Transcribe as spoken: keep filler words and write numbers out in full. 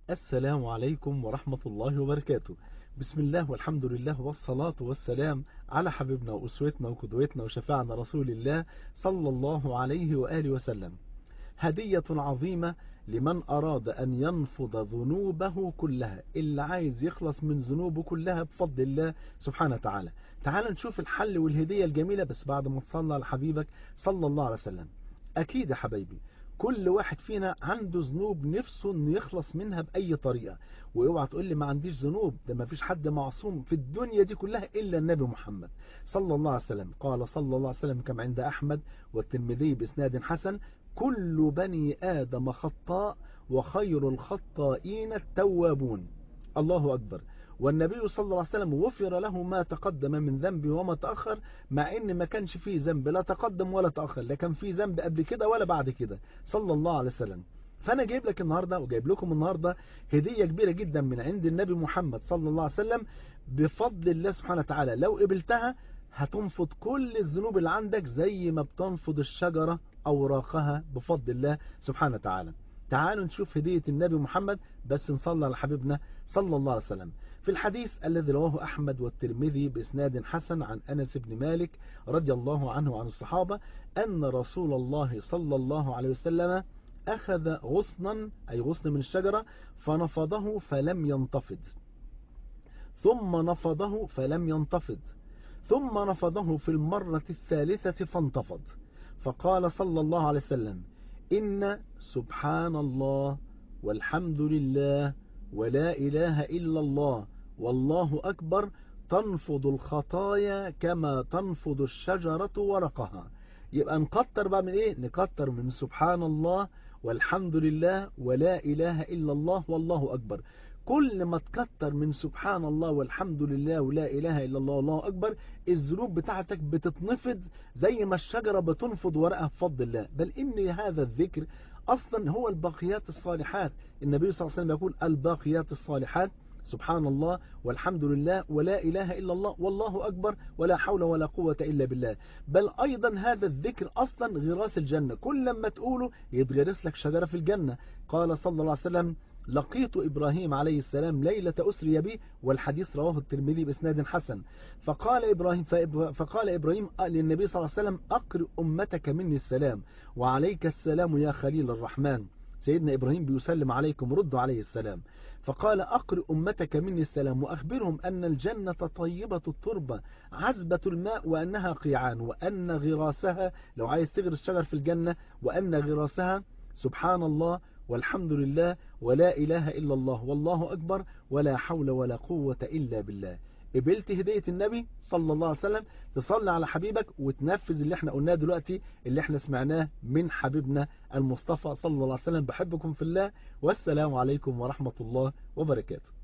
السلام عليكم ورحمة الله وبركاته. بسم الله والحمد لله والصلاة والسلام على حبيبنا وأسوتنا وقدوتنا وشفاعنا رسول الله صلى الله عليه وآله وسلم. هدية عظيمة لمن أراد أن ينفض ذنوبه كلها، اللي عايز يخلص من ذنوبه كلها بفضل الله سبحانه وتعالى. تعال نشوف الحل والهدية الجميلة، بس بعد ما تصلى على حبيبك صلى الله عليه وسلم. أكيد يا حبايبي كل واحد فينا عنده ذنوب نفسه انه يخلص منها بأي طريقة، واوعى تقول لي ما عنديش ذنوب، ده ما فيش حد معصوم في الدنيا دي كلها إلا النبي محمد صلى الله عليه وسلم. قال صلى الله عليه وسلم كما عند أحمد والترمذي بإسناد حسن: كل بني آدم خطاء وخير الخطائين التوابون. الله أكبر. والنبي صلى الله عليه وسلم غفر له ما تقدم من ذنبه وما تأخر، مع ان ما كانش فيه ذنب لا تقدم ولا تأخر، لا كان فيه ذنب قبل كده ولا بعد كده صلى الله عليه وسلم. فانا جايب لك النهاردة وجايب لكم النهاردة هدية كبيرة جدا من عند النبي محمد صلى الله عليه وسلم بفضل الله سبحانه وتعالى. لو قبلتها هتنفض كل الذنوب اللي عندك زي ما بتنفض الشجرة أوراقها بفضل الله سبحانه وتعالى. تعالوا نشوف هدية النبي محمد، بس نصلي على حبيبنا صلى الله عليه وسلم. في الحديث الذي رواه أحمد والترمذي بإسناد حسن عن أنس بن مالك رضي الله عنه وعن الصحابة أن رسول الله صلى الله عليه وسلم أخذ غصنا، أي غصن من الشجرة، فنفضه فلم ينتفض، ثم نفضه فلم ينتفض، ثم نفضه في المرة الثالثة فانتفض، فقال صلى الله عليه وسلم: إن سبحان الله والحمد لله ولا إله إلا الله والله أكبر تنفض الخطايا كما تنفض الشجرة ورقها. يبقى نكتر بقى من إيه؟ نكتر من سبحان الله والحمد لله ولا إله إلا الله والله أكبر. كل ما تكتر من سبحان الله والحمد لله ولا إله إلا الله والله أكبر، الذنوب بتاعتك بتتنفض زي ما الشجرة بتنفض ورقها بفضل الله. بل إن هذا الذكر أصلا هو الباقيات الصالحات. النبي صلى الله عليه وسلم يقول: الباقيات الصالحات سبحان الله والحمد لله ولا إله إلا الله والله أكبر ولا حول ولا قوة إلا بالله. بل أيضا هذا الذكر أصلا غراس الجنة، كل لما تقوله يتغرس لك شجرة في الجنة. قال صلى الله عليه وسلم: لقيت إبراهيم عليه السلام ليلة أسري به، والحديث رواه الترمذي بإسناد حسن. فقال إبراهيم فقال إبراهيم للنبي صلى الله عليه وسلم: أقرئ أمتك مني السلام، وعليك السلام يا خليل الرحمن. سيدنا إبراهيم بيسلم عليكم، ردوا عليه السلام. فقال: أقرئ أمتك مني السلام وأخبرهم أن الجنة طيبة التربة عذبة الماء وأنها قيعان، وأن غراسها، لو عايز تغرس شجر في الجنة، وأن غراسها سبحان الله والحمد لله ولا إله إلا الله والله أكبر ولا حول ولا قوة إلا بالله. قبلت هدية النبي صلى الله عليه وسلم، تصلي على حبيبك وتنفذ اللي احنا قلناه دلوقتي، اللي احنا سمعناه من حبيبنا المصطفى صلى الله عليه وسلم. بحبكم في الله، والسلام عليكم ورحمة الله وبركاته.